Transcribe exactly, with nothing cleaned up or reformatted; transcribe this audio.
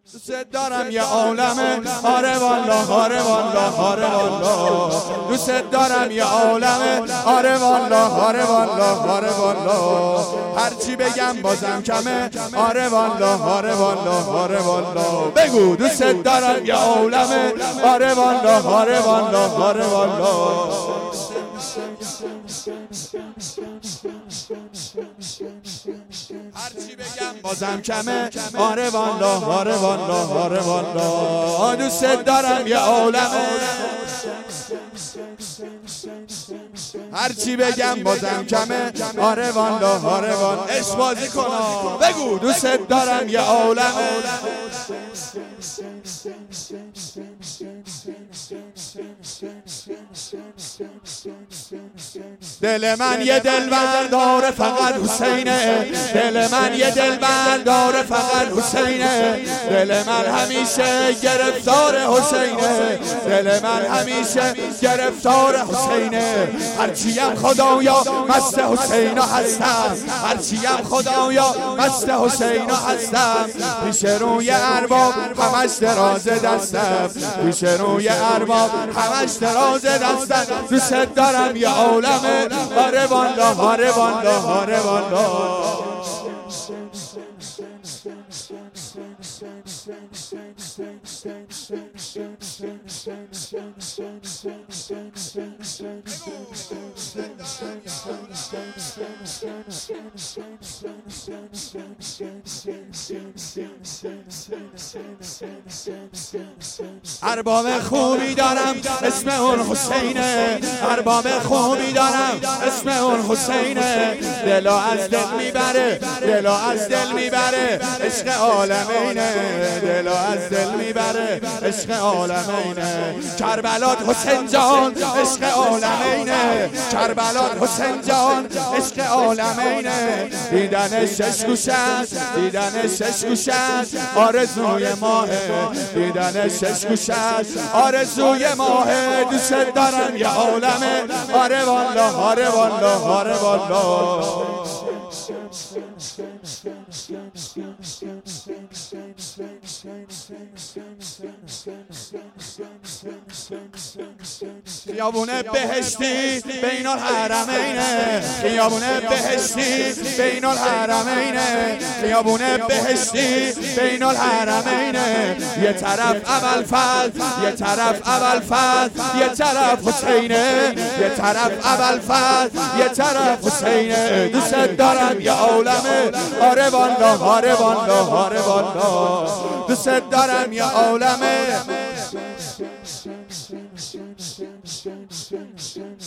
دوست دارم یه عالمه، آره والا آره والا آره والا. دوست دارم یه عالمه، آره والا آره والا آره والا. هرچی بگم بازم کمه، آره والا آره والا آره والا. بگو دوست دارم یه عالمه، آره والا آره والا آره والا. هرچی بگم بازم کمه، آره والا آره والا آره والا. دوست دارم یه عالمه، هرچی بگم بازم کمه، آره والا آره والا. عشق بازی کنا بگو دوست دارم یه عالمه. دل من یه دلبر داره فقط حسینه، دل من یه دلبر داره فقط حسینه. دل من همیشه گرفتار حسینه، دل من همیشه گرفتار حسینه. هرچیم خدایا مست حسینا هستم، هرچیم خدایا مست حسینا هستم. پیش روی ارباب همش دراز دستم، پیش روی ارباب همش دراز دستم. دوست دارم یه عالمه، آره والا آره والا آره والا. ارباب خوبی دارم اسم اون حسینه، ارباب خوبی دارم اسم اون حسینه. دلو از دل میبره، دلو از دل میبره عشق عالمینه، دلو از دل میبره عشق عالمینه. کربلات حسین جان عشق عالمینه، کربلات حسین جان عشق عالمینه. دیدن شش گوشت، دیدن شش گوشت آرزوی ماهه، دیدن شش گوشت آرزوی ماهه. دوست دارم یه عالمه، آره والا آره والا آره والا. خیابون بهشتی بین الحرمینه، خیابون بهشتی بین الحرمینه، خیابون بهشتی بین الحرمینه. یه طرف ابوالفضل، یه طرف ابوالفضل، یه طرف حسینه، یه طرف ابوالفضل، یه طرف حسینه. دوست دارم یه عالمه، آره والا آره والا آره والا. دوست دارم یه عالمه.